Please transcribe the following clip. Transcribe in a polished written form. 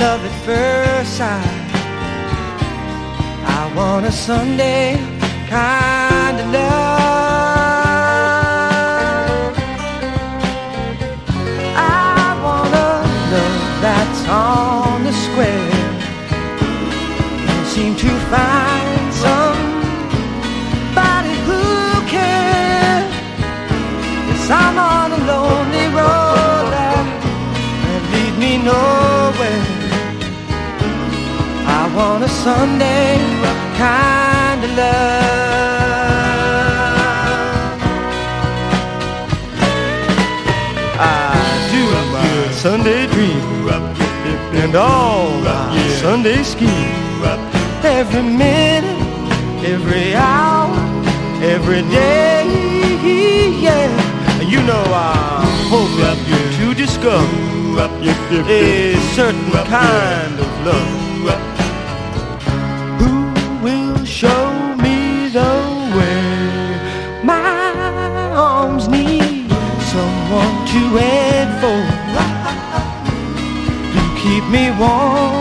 love at first sight. I want a Sunday kind of love. I want a love that's on the square. Can't seem to find somebody who can. Yes, I'm on a lonely road that lead me nowhere. I want a Sunday kind of love. I do my Sunday dream and all my Sunday scheme. Every minute, every hour, every day, yeah. You know I hope to discover a certain kind of love. Who will show me the way? My arms need someone to enfold, to keep me warm